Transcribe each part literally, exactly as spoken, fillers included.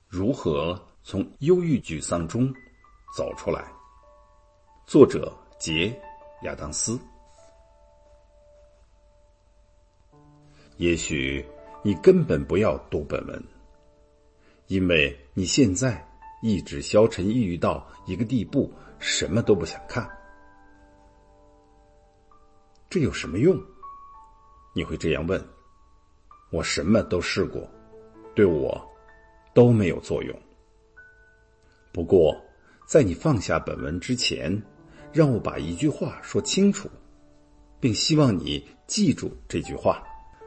如何从忧郁沮丧中走出来？作者杰亚当斯。也许你根本不要读本文，因为你现在一直消沉抑郁到一个地步，什么都不想看。这有什么用？你会这样问。我什么都试过，对我都没有作用。不过在你放下本文之前，让我把一句话说清楚，并希望你记住这句话。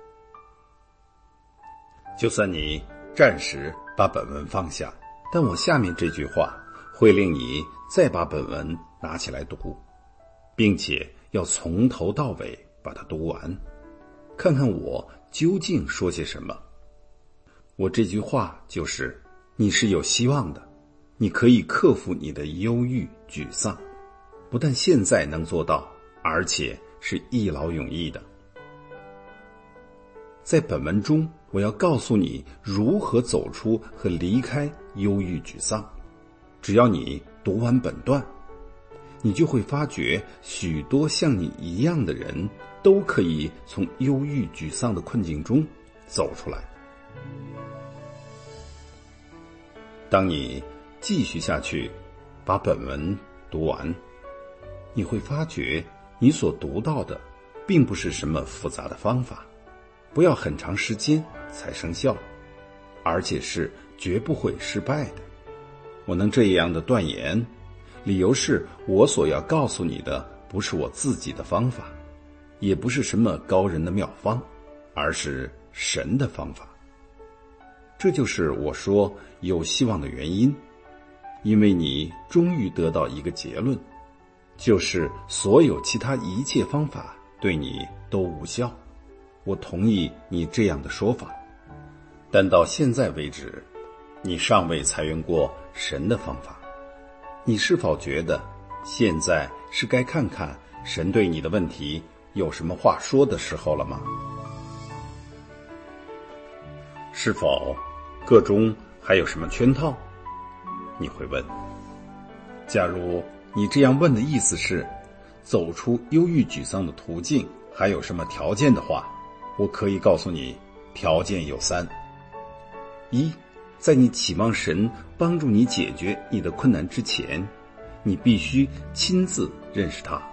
就算你暂时把本文放下，但我下面这句话会令你再把本文拿起来读，并且要从头到尾把它读完，看看我究竟说些什么。我这句话就是：你是有希望的，你可以克服你的忧郁沮丧，不但现在能做到，而且是一劳永逸的。在本文中，我要告诉你如何走出和离开忧郁沮丧。只要你读完本段，你就会发觉许多像你一样的人都可以从忧郁沮丧的困境中走出来。当你继续下去，把本文读完，你会发觉你所读到的并不是什么复杂的方法，不要很长时间才生效，而且是绝不会失败的。我能这样的断言，理由是我所要告诉你的不是我自己的方法，也不是什么高人的妙方，而是神的方法。这就是我说有希望的原因，因为你终于得到一个结论，就是所有其他一切方法对你都无效。我同意你这样的说法，但到现在为止，你尚未采用过神的方法。你是否觉得现在是该看看神对你的问题有什么话说的时候了吗？是否个中还有什么圈套？你会问。假如你这样问的意思是走出忧郁沮丧的途径还有什么条件的话，我可以告诉你，条件有三。一，在你期望神帮助你解决你的困难之前，你必须亲自认识他。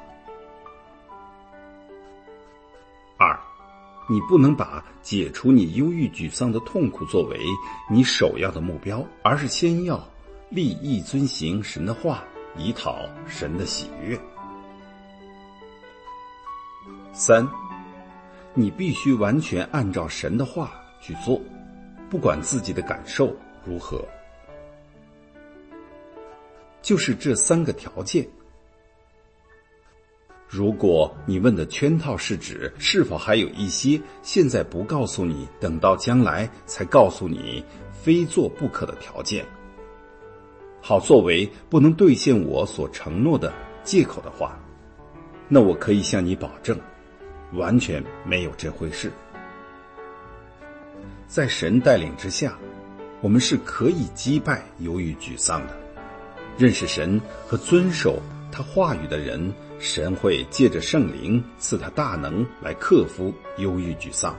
二，你不能把解除你忧郁沮丧的痛苦作为你首要的目标，而是先要立意遵行神的话，以讨神的喜悦。三，你必须完全按照神的话去做，不管自己的感受如何。就是这三个条件。如果你问的圈套是指是否还有一些现在不告诉你，等到将来才告诉你非做不可的条件，好作为不能兑现我所承诺的借口的话，那我可以向你保证，完全没有这回事。在神带领之下，我们是可以击败忧郁沮丧的。认识神和遵守他话语的人，神会借着圣灵赐他大能来克服忧郁沮丧。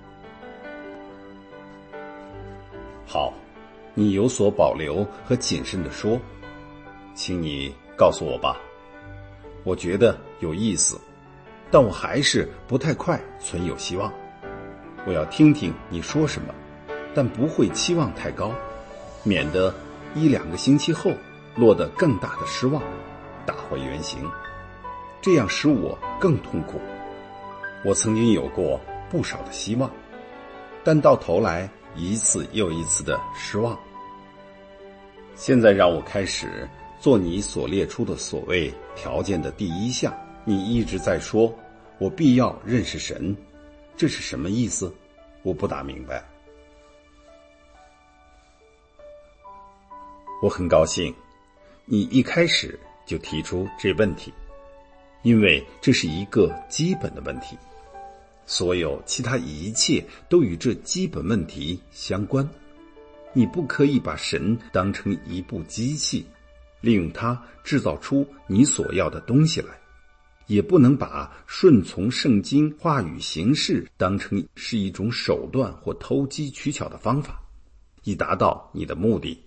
好，你有所保留和谨慎地说，请你告诉我吧。我觉得有意思，但我还是不太快存有希望。我要听听你说什么，但不会期望太高，免得一两个星期后落得更大的失望，打回原形，这样使我更痛苦。我曾经有过不少的希望，但到头来一次又一次的失望。现在让我开始做你所列出的所谓条件的第一项。你一直在说我必要认识神，这是什么意思？我不大明白。我很高兴你一开始就提出这问题，因为这是一个基本的问题，所有其他一切都与这基本问题相关。 你不可以把神当成一部机器，利用它制造出你所要的东西来，也不能把顺从圣经话语行事当成是一种手段或投机取巧的方法，以达到你的目的。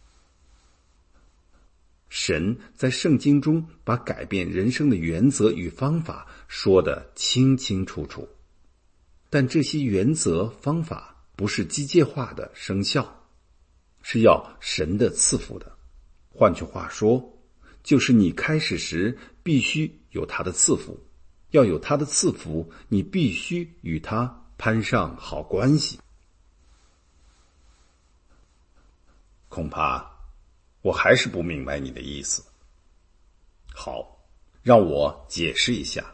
神在圣经中把改变人生的原则与方法说得清清楚楚，但这些原则方法不是机械化的生效，是要神的赐福的。换句话说，就是你开始时必须有他的赐福，要有他的赐福，你必须与他攀上好关系。恐怕我还是不明白你的意思。好，让我解释一下。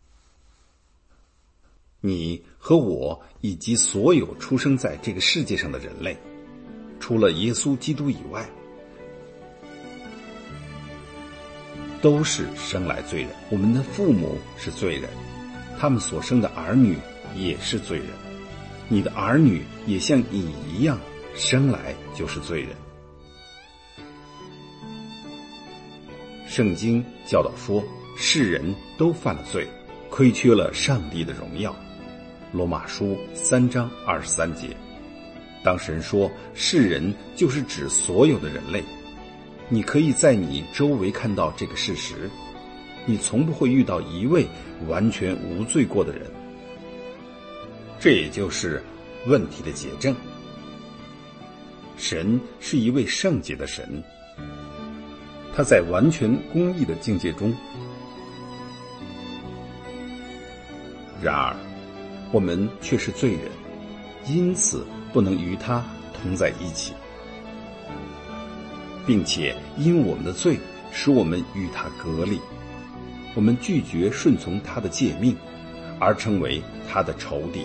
你和我以及所有出生在这个世界上的人类，除了耶稣基督以外，都是生来罪人。我们的父母是罪人，他们所生的儿女也是罪人。你的儿女也像你一样，生来就是罪人。圣经教导说，世人都犯了罪，亏缺了上帝的荣耀。罗马书三章二十三节。当神说世人，就是指所有的人类。你可以在你周围看到这个事实，你从不会遇到一位完全无罪过的人。这也就是问题的解证。神是一位圣洁的神，他在完全公义的境界中。然而我们却是罪人，因此不能与他同在一起，并且因我们的罪使我们与他隔离，我们拒绝顺从他的诫命，而成为他的仇敌。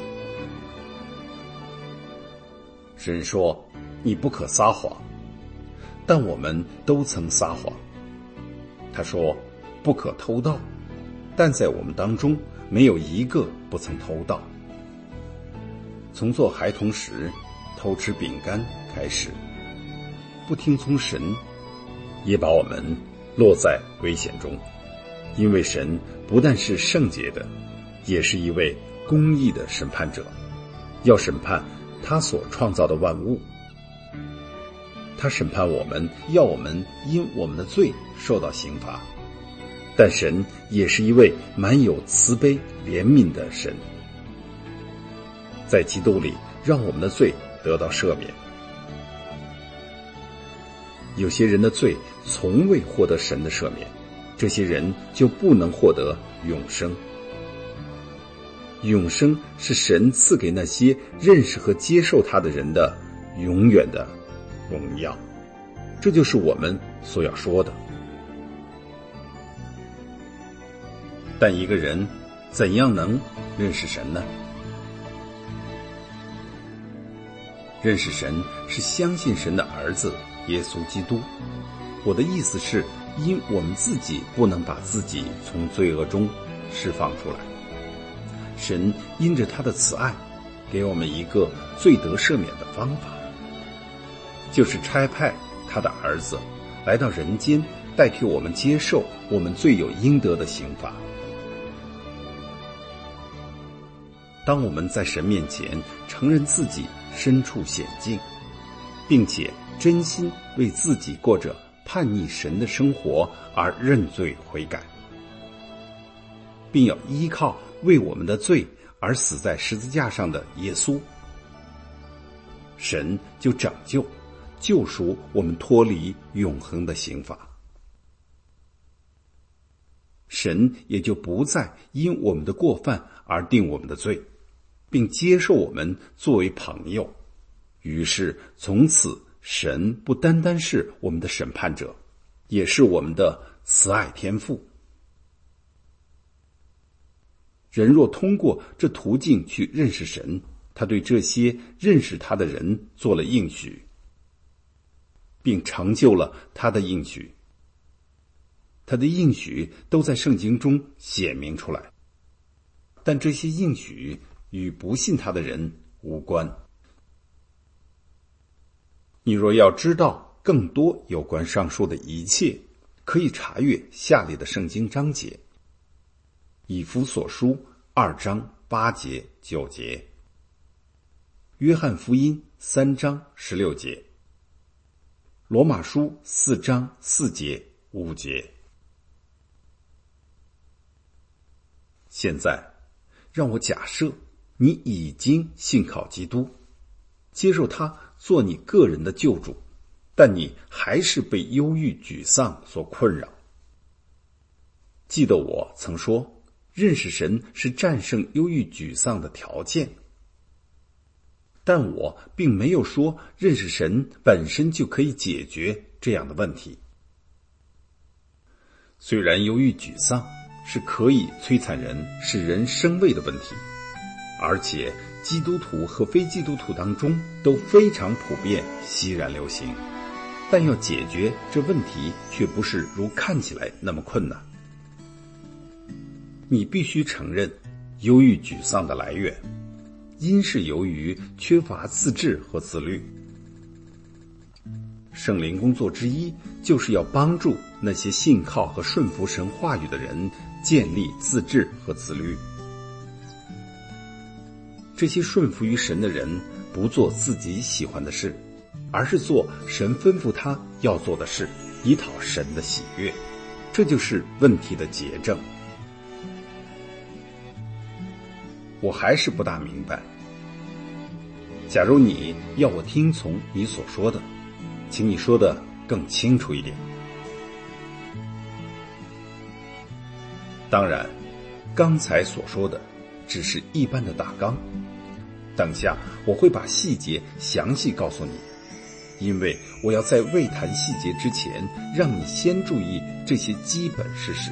神说你不可撒谎，但我们都曾撒谎。他说不可偷盗，但在我们当中没有一个不曾偷盗。从做孩童时偷吃饼干开始，不听从神，也把我们落在危险中。因为神不但是圣洁的，也是一位公义的审判者，要审判他所创造的万物。他审判我们，要我们因我们的罪受到刑罚。但神也是一位满有慈悲怜悯的神，在基督里让我们的罪得到赦免。有些人的罪从未获得神的赦免，这些人就不能获得永生。永生是神赐给那些认识和接受他的人的永远的荣耀，这就是我们所要说的。但一个人怎样能认识神呢？认识神是相信神的儿子耶稣基督。我的意思是，因我们自己不能把自己从罪恶中释放出来，神因着他的慈爱给我们一个罪得赦免的方法，就是差派他的儿子来到人间，代替我们接受我们罪有应得的刑罚。当我们在神面前承认自己身处险境，并且真心为自己过着叛逆神的生活而认罪悔改，并要依靠为我们的罪而死在十字架上的耶稣，神就拯救救赎我们脱离永恒的刑罚。神也就不再因我们的过犯而定我们的罪，并接受我们作为朋友。于是从此神不单单是我们的审判者，也是我们的慈爱天父。人若通过这途径去认识神，他对这些认识他的人做了应许，并成就了他的应许。他的应许都在圣经中显明出来，但这些应许与不信他的人无关。 你若要知道更多有关上述的一切，可以查阅下列的圣经章节：以弗所书二章八节九节，约翰福音三章十六节，罗马书四章四节五节。现在让我假设你已经信靠基督，接受他做你个人的救主，但你还是被忧郁沮丧所困扰。记得我曾说，认识神是战胜忧郁沮丧的条件，但我并没有说认识神本身就可以解决这样的问题。虽然忧郁沮丧是可以摧残人、使人生畏的问题，而且基督徒和非基督徒当中都非常普遍、熙然流行，但要解决这问题却不是如看起来那么困难。你必须承认，忧郁沮丧的来源因是由于缺乏自制和自律。圣灵工作之一就是要帮助那些信靠和顺服神话语的人建立自制和自律。这些顺服于神的人不做自己喜欢的事，而是做神吩咐他要做的事，以讨神的喜悦。这就是问题的结症。我还是不大明白，假如你要我听从你所说的，请你说的更清楚一点。当然，刚才所说的只是一般的大纲，等下我会把细节详细告诉你，因为我要在未谈细节之前，让你先注意这些基本事实。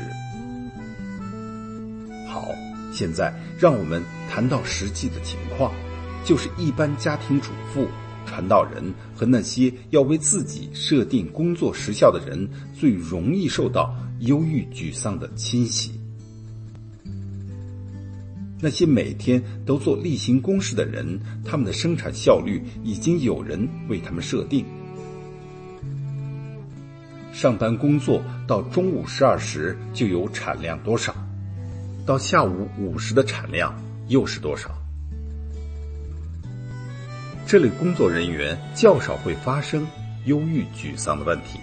好，现在让我们谈到实际的情况，就是一般家庭主妇、传道人和那些要为自己设定工作时效的人最容易受到忧郁沮丧的侵袭。那些每天都做例行公事的人，他们的生产效率已经有人为他们设定。上班工作到中午十二时就有产量多少，到下午五时的产量又是多少。这类工作人员较少会发生忧郁沮丧的问题，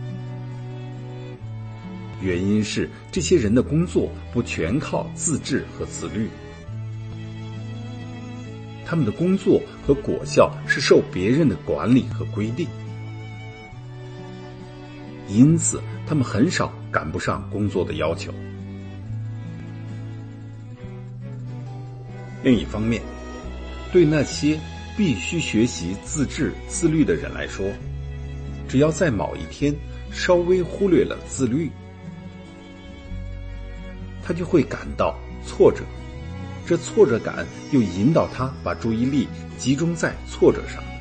原因是这些人的工作不全靠自制和自律，他们的工作和果效是受别人的管理和规定，因此他们很少赶不上工作的要求。另一方面，对那些必须学习自制自律的人来说，只要在某一天稍微忽略了自律，他就会感到挫折，这挫折感又引导他把注意力集中在挫折上，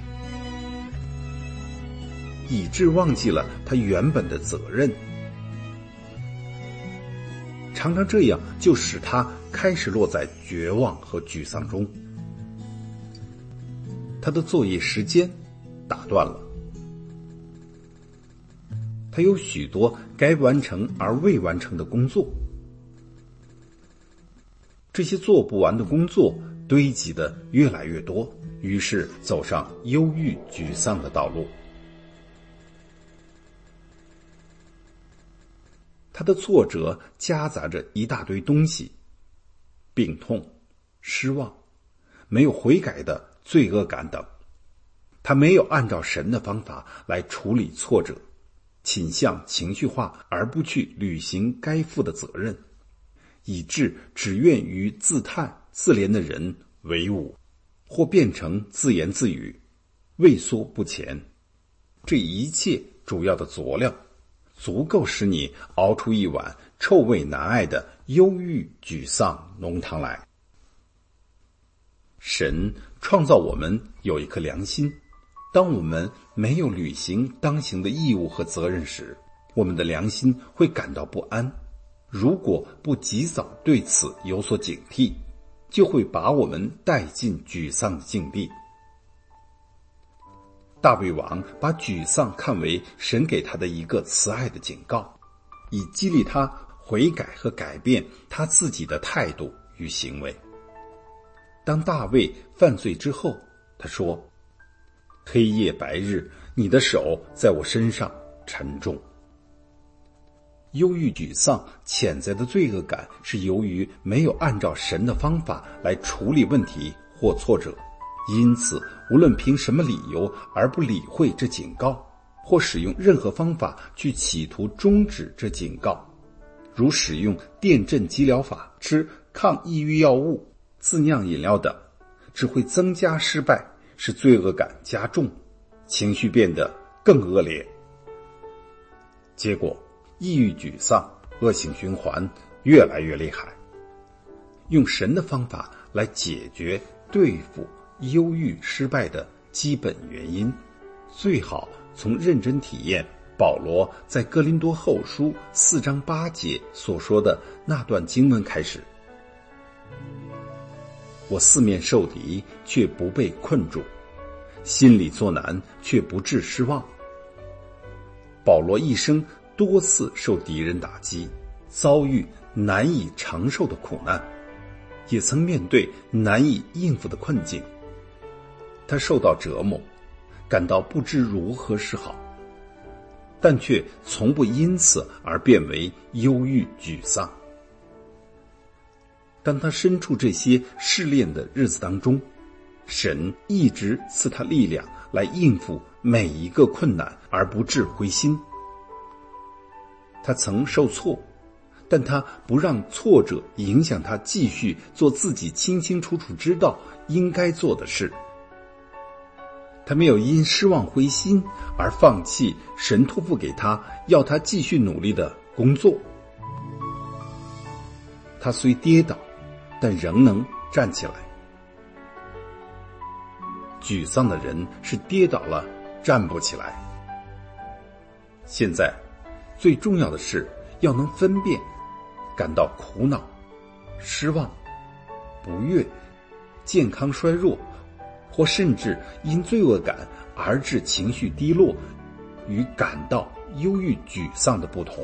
以致忘记了他原本的责任。常常这样就使他开始落在绝望和沮丧中，他的作业时间打断了，他有许多该完成而未完成的工作，这些做不完的工作堆积的越来越多，于是走上忧郁沮丧的道路。他的挫折夹杂着一大堆东西，病痛、失望、没有悔改的罪恶感等。他没有按照神的方法来处理挫折，倾向情绪化而不去履行该负的责任，以致只愿与自叹自怜的人为伍，或变成自言自语，畏缩不前。这一切主要的佐料足够使你熬出一碗臭味难挨的忧郁沮丧浓汤来。神创造我们有一颗良心，当我们没有履行当行的义务和责任时，我们的良心会感到不安。如果不及早对此有所警惕，就会把我们带进沮丧的境地。 大卫王把沮丧看为神给他的一个慈爱的警告，以激励他悔改和改变他自己的态度与行为。当大卫犯罪之后，他说：黑夜白日，你的手在我身上沉重。忧郁沮丧潜在的罪恶感是由于没有按照神的方法来处理问题或挫折，因此无论凭什么理由而不理会这警告，或使用任何方法去企图终止这警告，如使用电震激疗法、吃抗抑郁药物、自酿饮料等，只会增加失败，使罪恶感加重，情绪变得更恶劣。结果抑郁沮丧，恶性循环越来越厉害。用神的方法来解决对付忧郁失败的基本原因，最好从认真体验保罗在哥林多后书四章八节所说的那段经文开始。我四面受敌，却不被困住，心里作难，却不致失望。保罗一生多次受敌人打击，遭遇难以承受的苦难，也曾面对难以应付的困境。他受到折磨，感到不知如何是好，但却从不因此而变为忧郁沮丧。当他身处这些试炼的日子当中，神一直赐他力量来应付每一个困难而不致灰心。他曾受挫，但他不让挫折影响他继续做自己清清楚楚知道应该做的事。他没有因失望灰心而放弃神托付给他要他继续努力的工作。他虽跌倒，但仍能站起来。沮丧的人是跌倒了站不起来。现在最重要的是要能分辨感到苦恼、失望、不悦、健康衰弱，或甚至因罪恶感而致情绪低落，与感到忧郁沮丧的不同。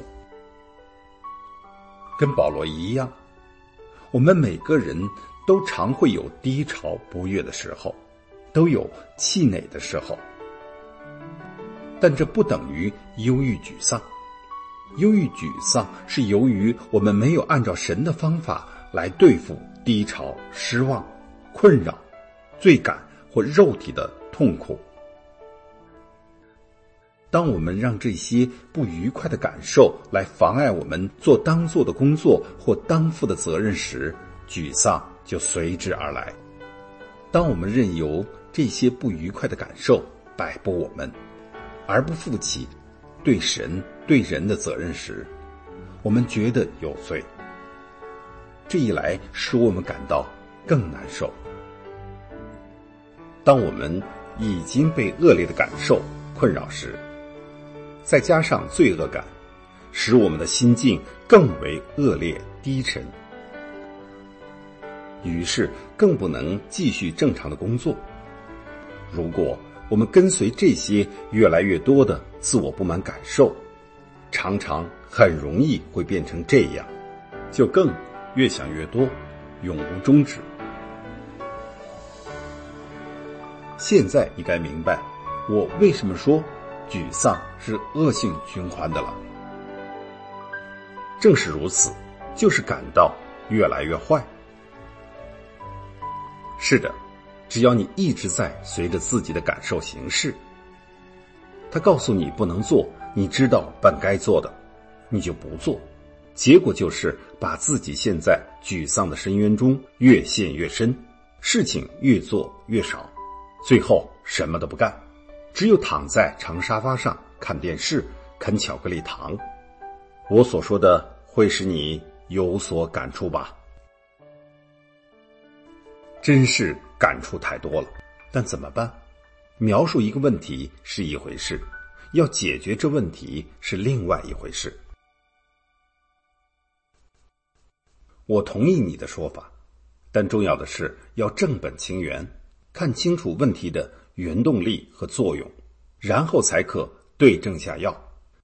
跟保罗一样，我们每个人都常会有低潮不悦的时候，都有气馁的时候，但这不等于忧郁沮丧。忧郁沮丧是由于我们没有按照神的方法来对付低潮、失望、困扰、罪感或肉体的痛苦。当我们让这些不愉快的感受来妨碍我们做当做的工作或当负的责任时，沮丧就随之而来。当我们任由这些不愉快的感受摆布我们，而不负起对神对人的责任时，我们觉得有罪。这一来使我们感到更难受。当我们已经被恶劣的感受困扰时，再加上罪恶感，使我们的心境更为恶劣低沉，于是更不能继续正常的工作。如果我们跟随这些越来越多的自我不满感受，常常很容易会变成这样，就更越想越多，永无终止。现在你该明白我为什么说沮丧是恶性循环的了。正是如此，就是感到越来越坏。是的，只要你一直在随着自己的感受行事，他告诉你不能做，你知道本该做的，你就不做，结果就是把自己陷在沮丧的深渊中越陷越深，事情越做越少，最后什么都不干，只有躺在长沙发上看电视，啃巧克力糖。我所说的会使你有所感触吧？真是感触太多了，但怎么办？描述一个问题是一回事，要解决这问题是另外一回事。我同意你的说法，但重要的是要正本清源，看清楚问题的原动力和作用， 然后才可对症下药。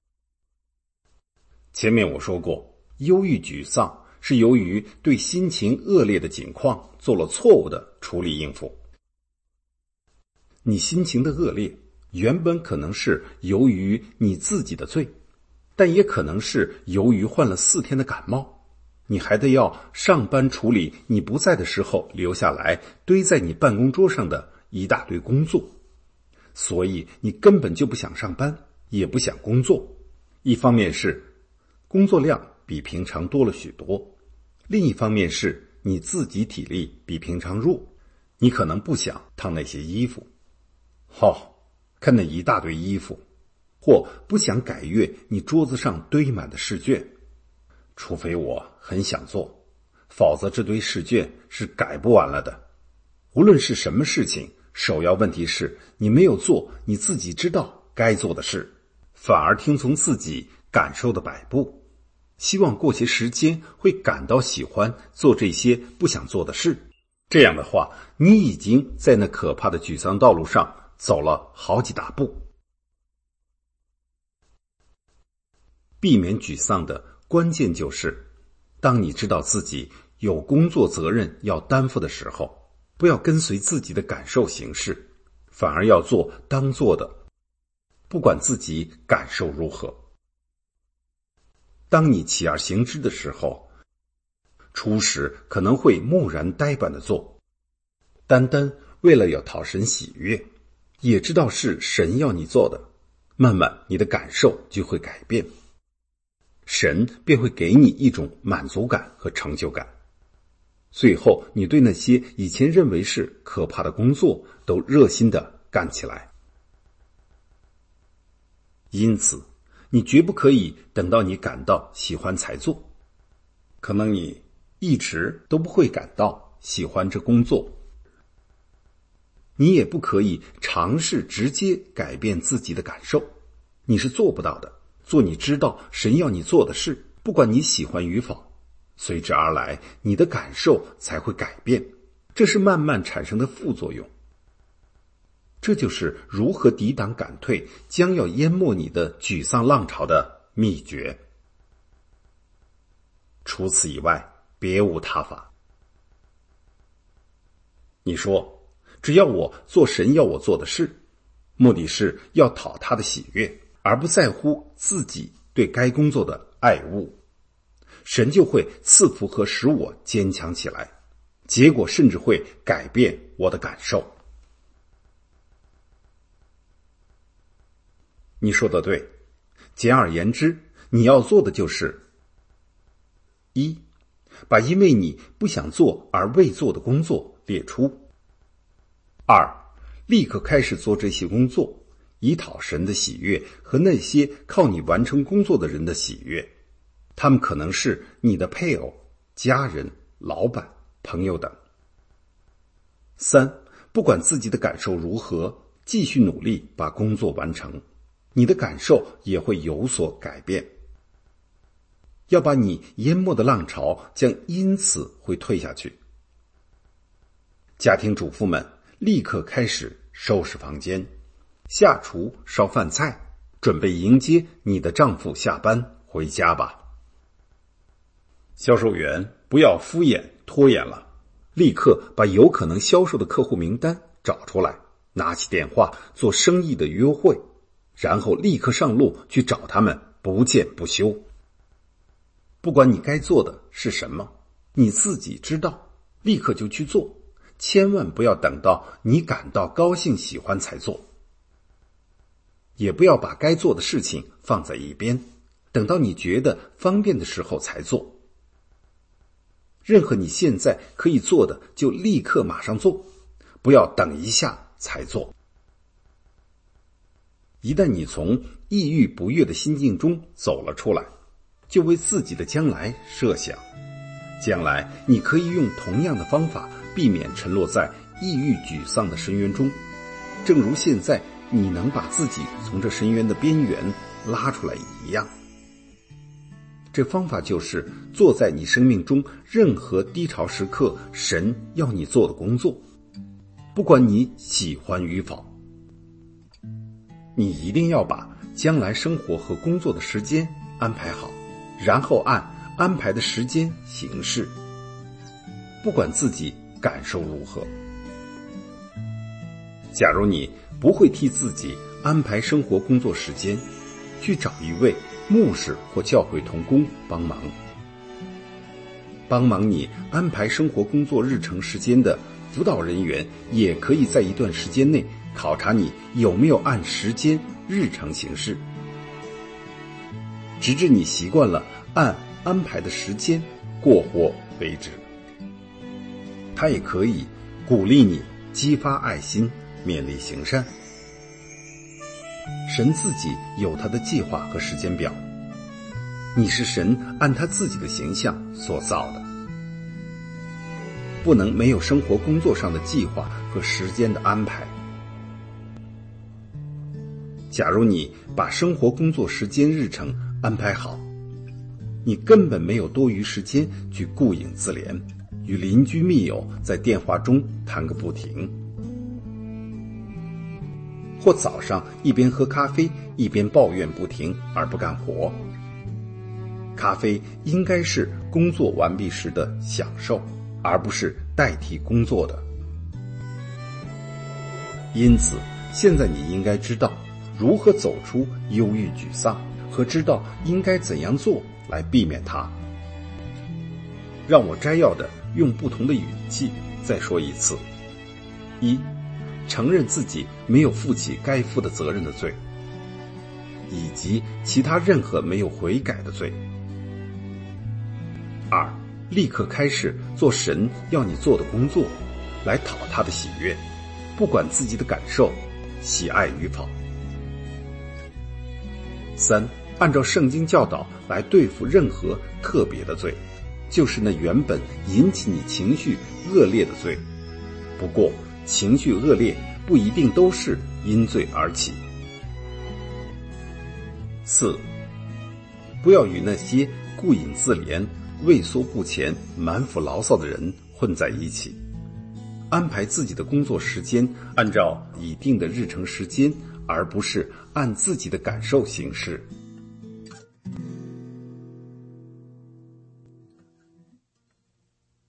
前面我说过，忧郁沮丧是由于对心情恶劣的境况做了错误的处理应付。你心情的恶劣原本可能是由于你自己的罪，但也可能是由于患了四天的感冒，你还得要上班处理你不在的时候留下来堆在你办公桌上的一大堆工作，所以你根本就不想上班，也不想工作。一方面是工作量比平常多了许多，另一方面是你自己体力比平常弱，你可能不想烫那些衣服，好、哦，看那一大堆衣服，或不想改阅你桌子上堆满的试卷，除非我很想做，否则这堆试卷是改不完了的。无论是什么事情，首要问题是你没有做你自己知道该做的事，反而听从自己感受的摆布，希望过些时间会感到喜欢做这些不想做的事。这样的话，你已经在那可怕的沮丧道路上走了好几大步。避免沮丧的关键就是，当你知道自己有工作责任要担负的时候，不要跟随自己的感受行事，反而要做当做的，不管自己感受如何。当你起而行之的时候，初时可能会木然呆板的做，单单为了要讨神喜悦，也知道是神要你做的，慢慢你的感受就会改变，神便会给你一种满足感和成就感。最后你对那些以前认为是可怕的工作都热心地干起来。因此你绝不可以等到你感到喜欢才做，可能你一直都不会感到喜欢这工作。你也不可以尝试直接改变自己的感受，你是做不到的。做你知道神要你做的事，不管你喜欢与否，随之而来你的感受才会改变，这是慢慢产生的副作用。这就是如何抵挡赶退将要淹没你的沮丧浪潮的秘诀。除此以外，别无他法。你说，只要我做神要我做的事，目的是要讨他的喜悦，而不在乎自己对该工作的爱恶，神就会赐福和使我坚强起来，结果甚至会改变我的感受。你说的对，简而言之，你要做的就是一，把因为你不想做而未做的工作列出；二，立刻开始做这些工作，以讨神的喜悦和那些靠你完成工作的人的喜悦。他们可能是你的配偶、家人、老板、朋友等。三，不管自己的感受如何，继续努力把工作完成，你的感受也会有所改变。要把你淹没的浪潮将因此会退下去。家庭主妇们立刻开始收拾房间，下厨烧饭菜，准备迎接你的丈夫下班回家吧。销售员不要敷衍拖延了，立刻把有可能销售的客户名单找出来，拿起电话做生意的约会，然后立刻上路去找他们，不见不休。不管你该做的是什么，你自己知道，立刻就去做，千万不要等到你感到高兴喜欢才做，也不要把该做的事情放在一边，等到你觉得方便的时候才做。任何你现在可以做的就立刻马上做，不要等一下才做。一旦你从抑郁不悦的心境中走了出来，就为自己的将来设想，将来你可以用同样的方法避免沉落在抑郁沮丧的深渊中，正如现在你能把自己从这深渊的边缘拉出来一样。这方法就是做在你生命中任何低潮时刻神要你做的工作，不管你喜欢与否。 你一定要把将来生活和工作的时间安排好，然后按安排的时间行事，不管自己感受如何。假如你不会替自己安排生活工作时间，去找一位牧师或教会同工帮忙。帮忙你安排生活工作日程时间的辅导人员也可以在一段时间内考察你有没有按时间日程行事，直至你习惯了按安排的时间过活为止。他也可以鼓励你激发爱心，勉励行善。神自己有他的计划和时间表，你是神按他自己的形象所造的，不能没有生活工作上的计划和时间的安排。假如你把生活工作时间日程安排好，你根本没有多余时间去顾影自怜，与邻居密友在电话中谈个不停，或早上一边喝咖啡一边抱怨不停而不干活。咖啡应该是工作完毕时的享受，而不是代替工作的。因此，现在你应该知道如何走出忧郁沮丧，和知道应该怎样做来避免它。让我摘要的用不同的语气再说一次：一、承认自己没有负起该负的责任的罪，以及其他任何没有悔改的罪。二、立刻开始做神要你做的工作，来讨他的喜悦，不管自己的感受喜爱与否。三、按照圣经教导来对付任何特别的罪，就是那原本引起你情绪恶劣的罪。不过情绪恶劣不一定都是因罪而起。四、不要与那些顾影自怜、畏缩不前、满腹牢骚的人混在一起。安排自己的工作时间，按照已定的日程时间，而不是按自己的感受行事。